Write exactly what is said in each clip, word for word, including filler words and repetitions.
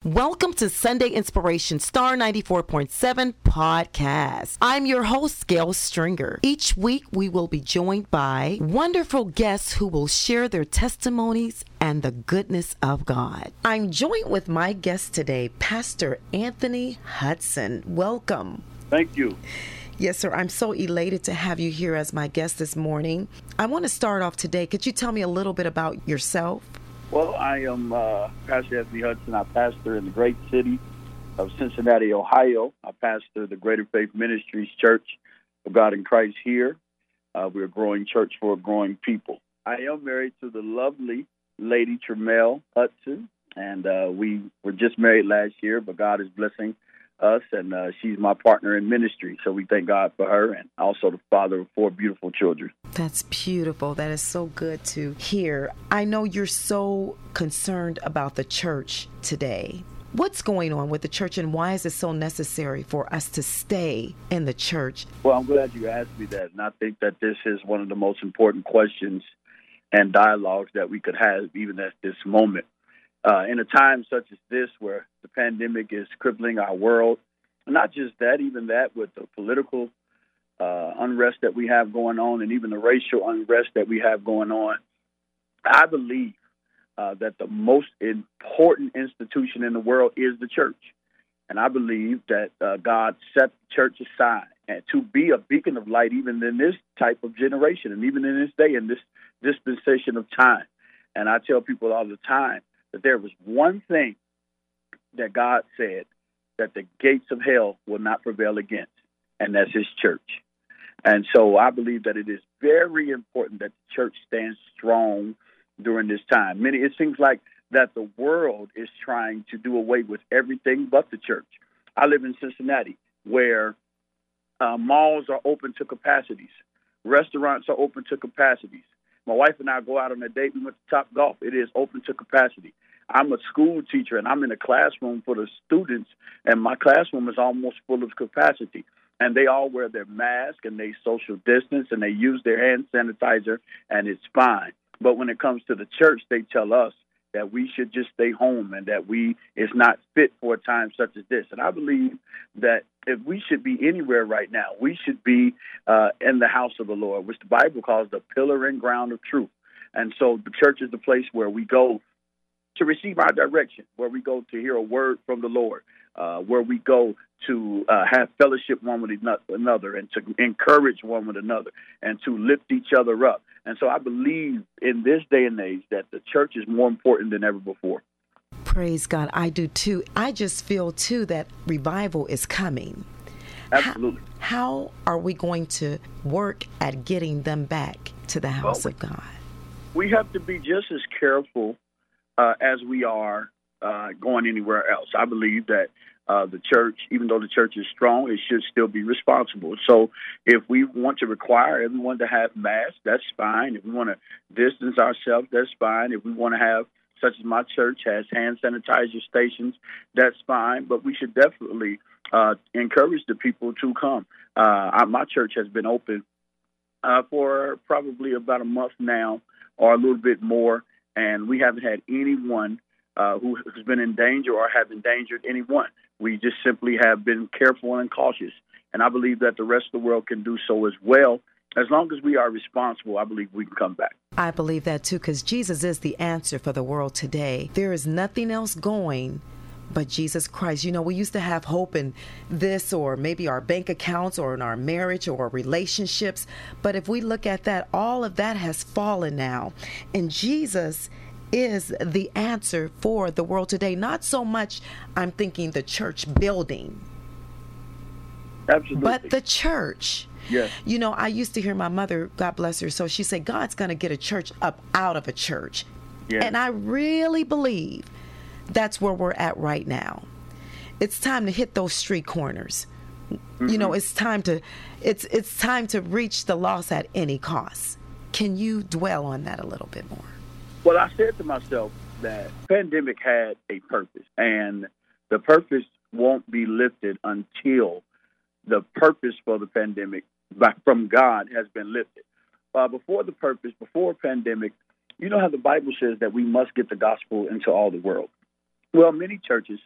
Welcome to Sunday Inspiration Star ninety-four point seven podcast. I'm your host, Gail Stringer. Each week, we will be joined by wonderful guests who will share their testimonies and the goodness of God. I'm joined with my guest today, Pastor Anthony Hudson. Welcome. Thank you. Yes, sir. I'm so elated to have you here as my guest this morning. I want to start off today. Could you tell me a little bit about yourself? Well, I am uh, Pastor Anthony Hudson. I pastor in the great city of Cincinnati, Ohio. I pastor the Greater Faith Ministries Church of God in Christ here. Uh, we're a growing church for a growing people. I am married to the lovely Lady Tremel Hudson, and uh, we were just married last year, but God is blessing us, and uh, she's my partner in ministry. So we thank God for her, and also the father of four beautiful children. That's beautiful. That is so good to hear. I know you're so concerned about the church today. What's going on with the church, and why is it so necessary for us to stay in the church? Well, I'm glad you asked me that, and I think that this is one of the most important questions and dialogues that we could have even at this moment. Uh, in a time such as this, where the pandemic is crippling our world, not just that, even that with the political uh, unrest that we have going on, and even the racial unrest that we have going on, I believe uh, that the most important institution in the world is the church. And I believe that uh, God set the church aside and to be a beacon of light even in this type of generation and even in this day, in this dispensation of time. And I tell people all the time that there was one thing that God said that the gates of hell will not prevail against, and that's his church. And so I believe that it is very important that the church stands strong during this time. Many, it seems like that the world is trying to do away with everything but the church. I live in Cincinnati, where uh, malls are open to capacities. Restaurants are open to capacities. My wife and I go out on a date. We went to Top Golf. It is open to capacity. I'm a school teacher, and I'm in a classroom for the students, and my classroom is almost full of capacity. And they all wear their mask, and they social distance, and they use their hand sanitizer, and it's fine. But when it comes to the church, they tell us that we should just stay home and that we is not fit for a time such as this. And I believe that if we should be anywhere right now, we should be uh, in the house of the Lord, which the Bible calls the pillar and ground of truth. And so the church is the place where we go to receive our direction, where we go to hear a word from the Lord, uh, where we go to uh, have fellowship one with another and to encourage one with another and to lift each other up. And so I believe in this day and age that the church is more important than ever before. Praise God. I do too. I just feel too that revival is coming. Absolutely. How, how are we going to work at getting them back to the house well, of God? We have to be just as careful uh, as we are uh, going anywhere else. I believe that Uh, the church, even though the church is strong, it should still be responsible. So if we want to require everyone to have masks, that's fine. If we want to distance ourselves, that's fine. If we want to have, such as my church has hand sanitizer stations, that's fine. But we should definitely uh, encourage the people to come. Uh, my church has been open uh, for probably about a month now or a little bit more, and we haven't had anyone uh, who has been in danger or have endangered anyone. We just simply have been careful and cautious. And I believe that the rest of the world can do so as well. As long as we are responsible, I believe we can come back. I believe that too, because Jesus is the answer for the world today. There is nothing else going but Jesus Christ. You know, we used to have hope in this or maybe our bank accounts or in our marriage or relationships. But if we look at that, all of that has fallen now. And Jesus is the answer for the world today. Not so much, I'm thinking, the church building. Absolutely. But the church. Yes. You know, I used to hear my mother, God bless her, so she said, God's going to get a church up out of a church. Yes. And I really believe that's where we're at right now. It's time to hit those street corners. Mm-hmm. You know, it's time to it's it's time to reach the lost at any cost. Can you dwell on that a little bit more? Well, I said to myself that pandemic had a purpose, and the purpose won't be lifted until the purpose for the pandemic by, from God has been lifted. Uh, before the purpose, before pandemic, you know how the Bible says that we must get the gospel into all the world. Well, many churches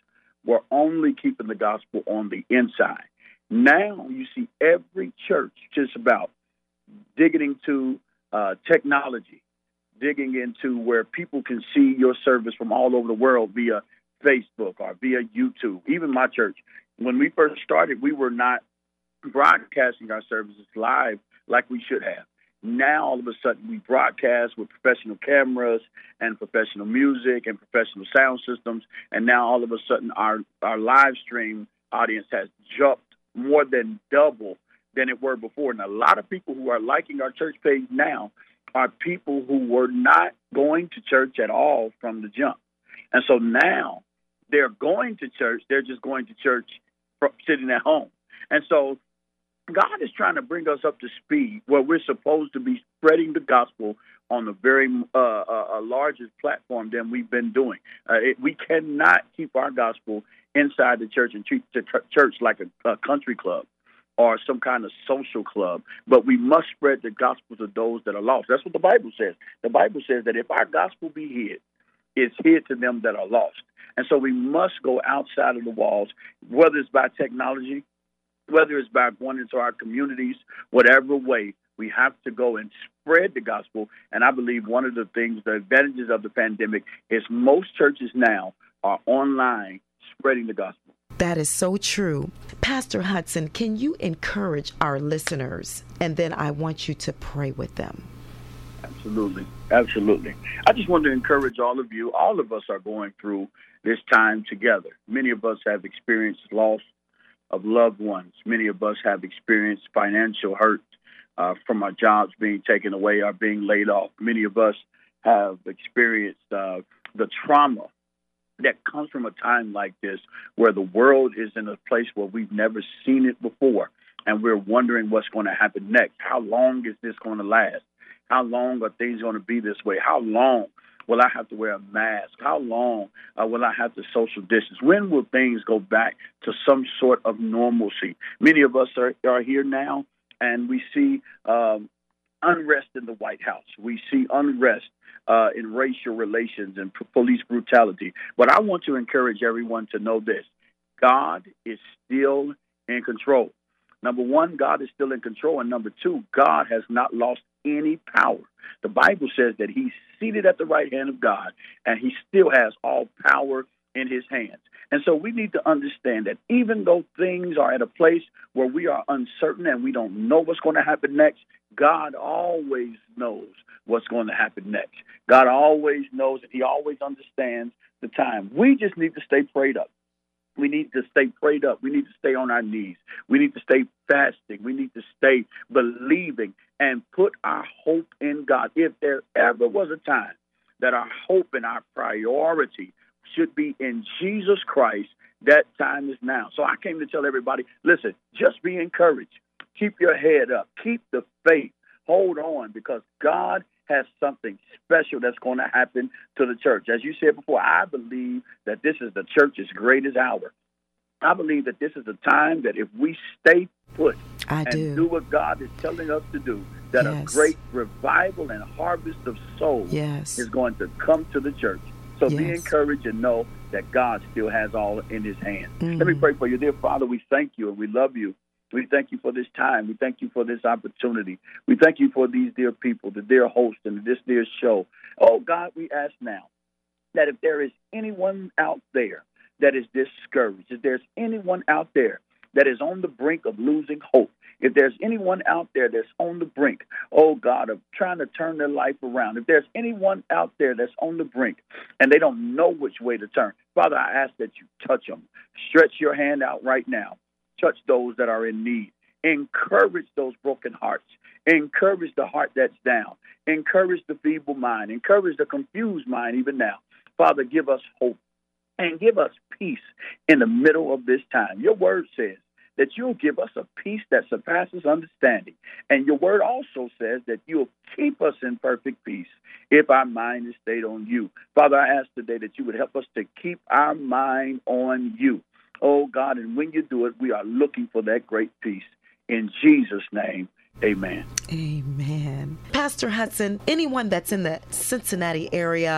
were only keeping the gospel on the inside. Now you see every church just about digging into uh, technology, digging into where people can see your service from all over the world via Facebook or via YouTube. Even my church, when we first started, we were not broadcasting our services live like we should have. Now, all of a sudden, we broadcast with professional cameras and professional music and professional sound systems. And now, all of a sudden, our, our live stream audience has jumped more than double than it were before. And a lot of people who are liking our church page now are people who were not going to church at all from the jump. And so now they're going to church. They're just going to church sitting at home. And so God is trying to bring us up to speed where we're supposed to be spreading the gospel on a very uh, a larger platform than we've been doing. Uh, it, we cannot keep our gospel inside the church and treat the church like a, a country club or some kind of social club, but we must spread the gospel to those that are lost. That's what the Bible says. The Bible says that if our gospel be hid, it's hid to them that are lost. And so we must go outside of the walls, whether it's by technology, whether it's by going into our communities, whatever way, we have to go and spread the gospel. And I believe one of the things, the advantages of the pandemic is most churches now are online spreading the gospel. That is so true. Pastor Hudson, can you encourage our listeners? And then I want you to pray with them. Absolutely. Absolutely. I just want to encourage all of you. All of us are going through this time together. Many of us have experienced loss of loved ones. Many of us have experienced financial hurt uh, from our jobs being taken away or being laid off. Many of us have experienced uh, the trauma that comes from a time like this where the world is in a place where we've never seen it before, and we're wondering what's going to happen next. How long is this going to last? How long are things going to be this way? How long will I have to wear a mask? How long uh, will I have to social distance? When will things go back to some sort of normalcy? Many of us are, are here now, and we see um, unrest in the White House. We see unrest uh, in racial relations and p- police brutality. But I want to encourage everyone to know this. God is still in control. Number one, God is still in control. And number two, God has not lost any power. The Bible says that he's seated at the right hand of God, and he still has all power in his hands. And so we need to understand that even though things are at a place where we are uncertain and we don't know what's going to happen next, God always knows what's going to happen next. God always knows, and he always understands the time. We just need to stay prayed up. We need to stay prayed up. We need to stay on our knees. We need to stay fasting. We need to stay believing and put our hope in God. If there ever was a time that our hope and our priority should be in Jesus Christ, that time is now. So I came to tell everybody, listen, just be encouraged. Keep your head up. Keep the faith. Hold on, because God has something special that's going to happen to the church. As you said before, I believe that this is the church's greatest hour. I believe that this is a time that if we stay put I and do. do what God is telling us to do, that Yes. a great revival and harvest of souls Yes. is going to come to the church. So be Yes. encouraged and know that God still has all in his hands. Mhm. Let me pray for you. Dear Father, we thank you and we love you. We thank you for this time. We thank you for this opportunity. We thank you for these dear people, the dear host, and this dear show. Oh, God, we ask now that if there is anyone out there that is discouraged, if there's anyone out there that is on the brink of losing hope, if there's anyone out there that's on the brink, oh, God, of trying to turn their life around, if there's anyone out there that's on the brink and they don't know which way to turn, Father, I ask that you touch them. Stretch your hand out right now. Touch those that are in need. Encourage those broken hearts. Encourage the heart that's down. Encourage the feeble mind. Encourage the confused mind even now. Father, give us hope and give us peace in the middle of this time. Your word says that you'll give us a peace that surpasses understanding. And your word also says that you'll keep us in perfect peace if our mind is stayed on you. Father, I ask today that you would help us to keep our mind on you. Oh, God, and when you do it, we are looking for that great peace. In Jesus' name, amen. Amen. Pastor Hudson, anyone that's in the Cincinnati area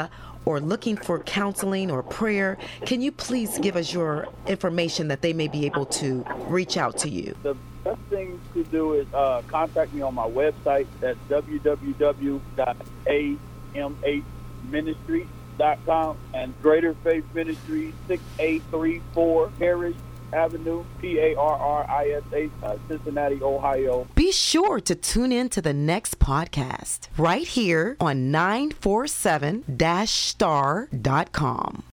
or looking for counseling or prayer, can you please give us your information that they may be able to reach out to you? The best thing to do is uh, contact me on my website. That's w w w dot a m h ministries dot com and Greater Faith Ministries, six eight three four Harris Avenue, P A R R I S H, uh, Cincinnati, Ohio. Be sure to tune in to the next podcast right here on nine four seven dash star dot com.